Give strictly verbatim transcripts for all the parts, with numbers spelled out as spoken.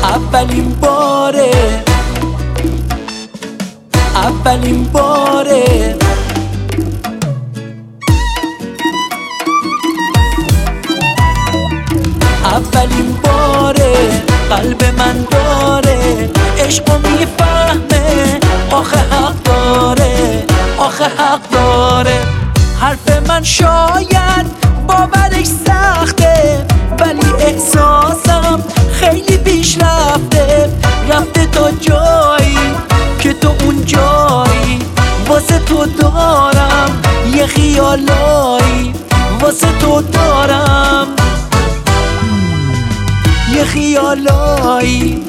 اولین باره اولین باره اولین باره قلب من داره عشقو میفهمه آخه حق داره آخه حق داره حرف من شاید باورش سخته ولی احساسم خیلی پیش رفته رفته تا جایی که تو اون جایی واسه تو دارم یه خیالایی واسه تو دارم یه خیالایی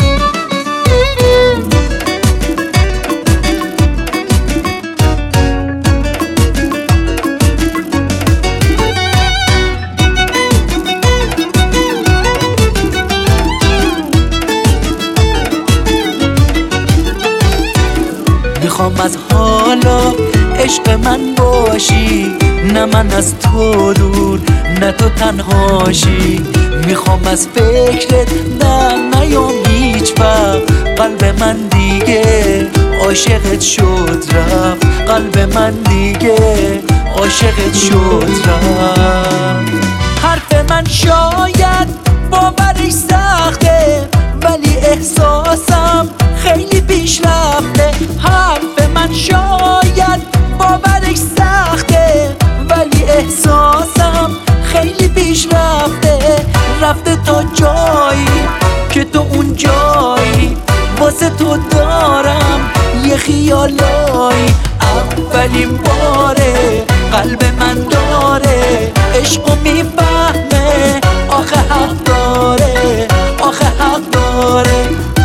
میخوام از حالا عشق من باشی نه من از تو دور نه تو تنهاشی میخوام از فکرت در نیام هیچ وقت قلب من دیگه عاشقت شد رفت قلب من دیگه عاشقت شد رفت حرف من شاید باورش سخته ولی احساسم خیلی پیش رفته حرف من شاید باورش سخته ولی احساسم خیلی پیش رفته رفته تا جایی که تو اون جایی واسه تو دارم یه خیالایی اولین باره قلب من داره عشقو میفهمه آخه حق داره آخه حق داره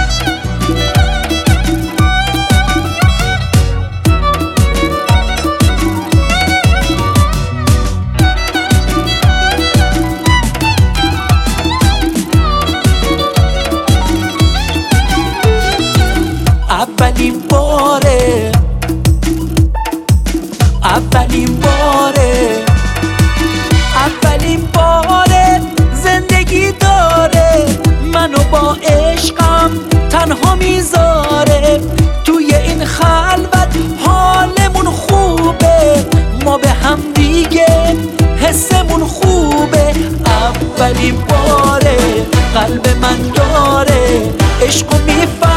اولین باره اولین باره اولین باره زندگی داره منو با عشقم تنها میذاره توی این خلوت حالمون خوبه ما به هم دیگه حسمون خوبه اولین باره قلب من داره عشقو میفهمه